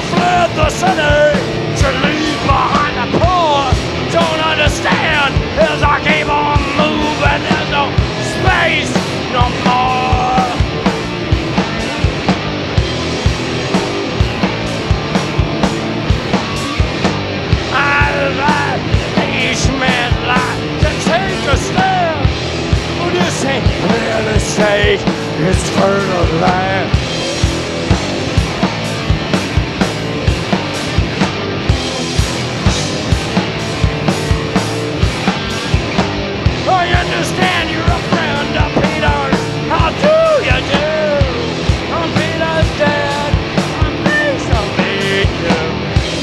fled the city to leave behind the poor. Don't understand as I keep on moving. There's no space no more. I've each man like to take a stand. But this ain't real estate, it's fertile land. I understand you're a friend of Peter's. How do you do? I'm Peter's dad. I'm pleased to meet you.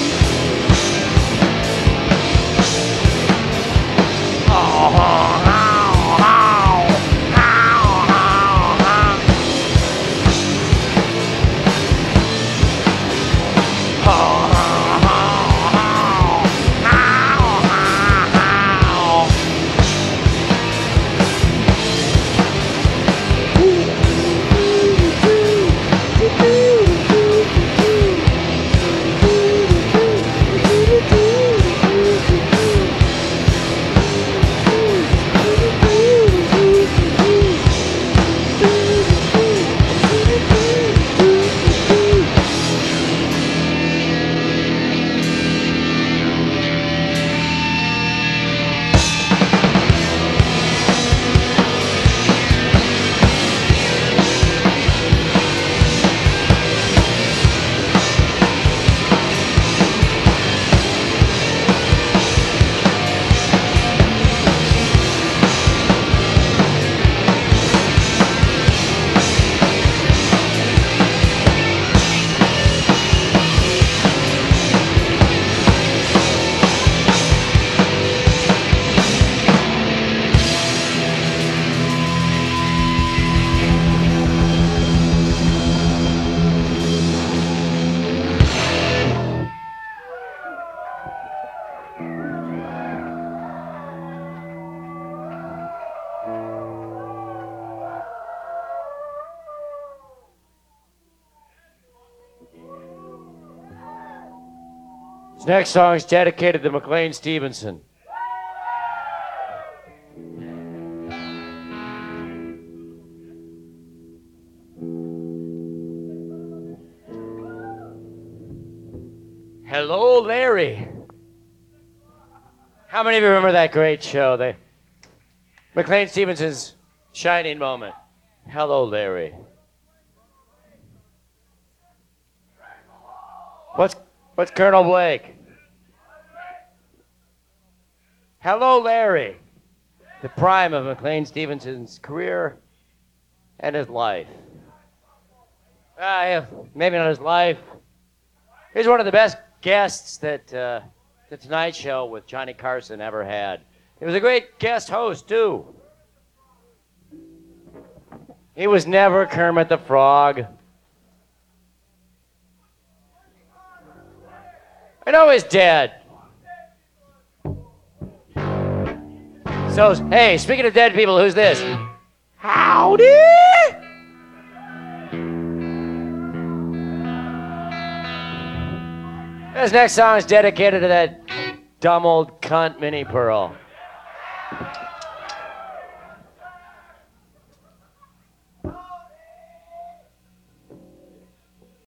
This next song is dedicated to McLean Stevenson. Hello, Larry. How many of you remember that great show? McLean Stevenson's shining moment. Hello, Larry. What's Colonel Blake? Hello, Larry. The prime of McLean Stevenson's career and his life. Maybe not his life. He's one of the best guests that the Tonight Show with Johnny Carson ever had. He was a great guest host, too. He was never Kermit the Frog. I know he's dead. So, hey, speaking of dead people, who's this? Howdy! This next song is dedicated to that dumb old cunt, Minnie Pearl.